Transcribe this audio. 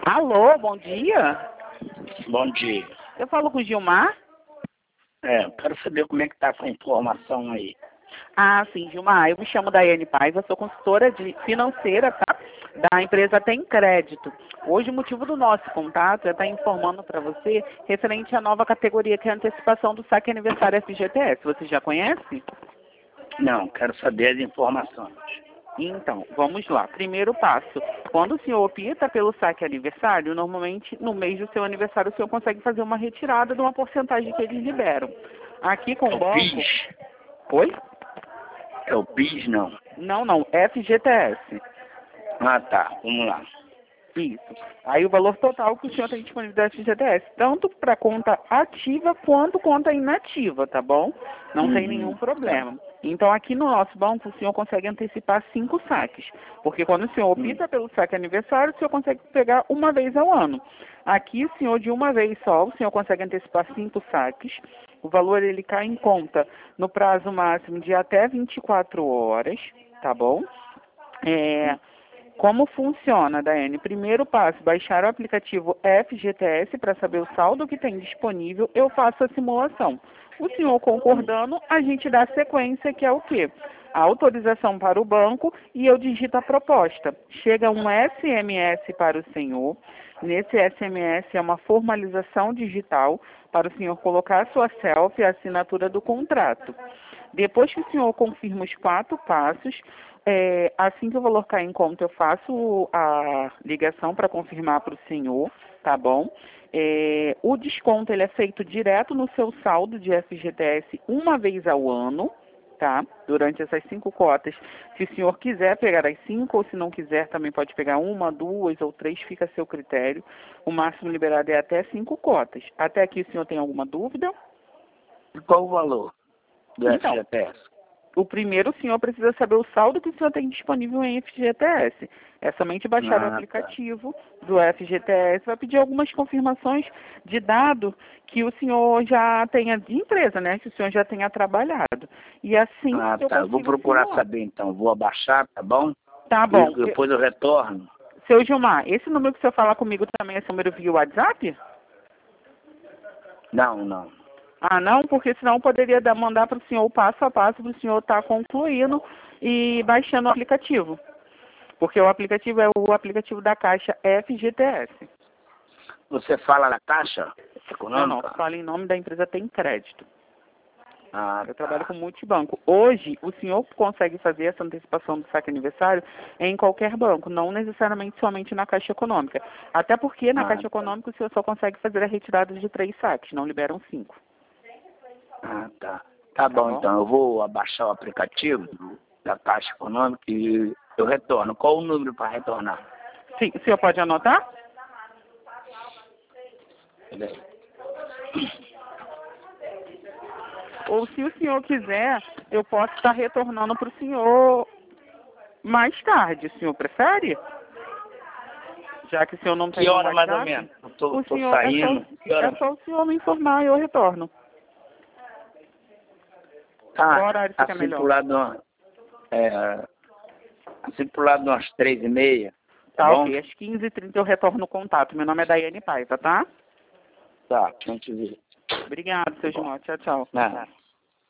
Alô, bom dia. Bom dia. Eu falo com o Gilmar? Eu quero saber como é que tá essa informação aí. Ah, sim, Gilmar. Eu me chamo Daiane Paiva, sou consultora financeira, tá? Da empresa Tem Crédito. Hoje o motivo do nosso contato é estar informando para você referente à nova categoria que é a antecipação do saque aniversário FGTS. Você já conhece? Não, quero saber as informações. Então, vamos lá. Primeiro passo. Quando o senhor opta pelo saque aniversário, normalmente no mês do seu aniversário o senhor consegue fazer uma retirada de uma porcentagem que eles liberam. Aqui com É o o banco... BIS? Oi? É o BIS, não? Não, FGTS. Ah, tá. Vamos lá. Isso. Aí o valor total que o senhor tem disponível da FGTS, tanto para conta ativa quanto conta inativa, tá bom? Não tem nenhum Tá. problema. Então aqui no nosso banco o senhor consegue antecipar 5 saques, porque quando o senhor opta pelo saque aniversário, o senhor consegue pegar uma vez ao ano. Aqui, o senhor de uma vez só, o senhor consegue antecipar 5 saques. O valor ele cai em conta no prazo máximo de até 24 horas, tá bom? Como funciona, Daiane? Primeiro passo, baixar o aplicativo FGTS para saber o saldo que tem disponível. Eu faço a simulação. O senhor concordando, a gente dá sequência, que é o quê? A autorização para o banco e eu digito a proposta. Chega um SMS para o senhor. Nesse SMS é uma formalização digital para o senhor colocar a sua selfie e a assinatura do contrato. Depois que o senhor confirma os 4 passos, assim que o valor cair em conta, eu faço a ligação para confirmar para o senhor, tá bom? O desconto ele é feito direto no seu saldo de FGTS uma vez ao ano, tá? Durante essas 5 cotas. Se o senhor quiser pegar as 5 ou se não quiser, também pode pegar 1, 2 ou 3, fica a seu critério. O máximo liberado é até 5 cotas. Até aqui o senhor tem alguma dúvida? E qual o valor do Então, FGTS? o primeiro, o senhor precisa saber o saldo que o senhor tem disponível em FGTS. É somente baixar o Ah, tá. aplicativo do FGTS. Vai pedir algumas confirmações de dado que o senhor já tenha de empresa, né? Que o senhor já tenha trabalhado. E assim Ah, eu tá. Eu vou consigo procurar simular. saber então. Vou abaixar, tá bom? Tá E bom. depois eu retorno. Seu Gilmar, esse número que o senhor fala comigo também é esse número via WhatsApp? Não. Ah, não, porque senão eu poderia mandar para o senhor o passo a passo para o senhor estar concluindo e baixando o aplicativo. Porque o aplicativo é o aplicativo da Caixa FGTS. Você fala da Caixa Não, Econômica? fala em nome da empresa Tem Crédito. Ah, Eu trabalho tá. com multibanco. Hoje, o senhor consegue fazer essa antecipação do saque aniversário em qualquer banco, não necessariamente somente na Caixa Econômica. Até porque na Ah, Caixa tá. Econômica o senhor só consegue fazer a retirada de 3 saques, não liberam 5. Ah, tá. Tá Tá bom, bom? então. Eu vou abaixar o aplicativo da Caixa Econômica e eu retorno. Qual o número para retornar? Sim, o senhor pode anotar? Peraí. Ou se o senhor quiser, eu posso estar retornando para o senhor mais tarde. O senhor prefere? Já que o senhor não Que tem um hora mais ou WhatsApp, menos? Eu o tô senhor saindo. Que é hora? só o senhor me informar e eu retorno. Qual Tá, horário fica assim pro melhor? lado, é, assim pro lado de umas 3h30, tá Tá, bom? ok. Às 15h30 eu retorno o contato. Meu nome é Daiane Paiva, tá? Tá, a gente vê. Obrigado, Tá seu bom. Gilmar. Tchau, tchau. Nada.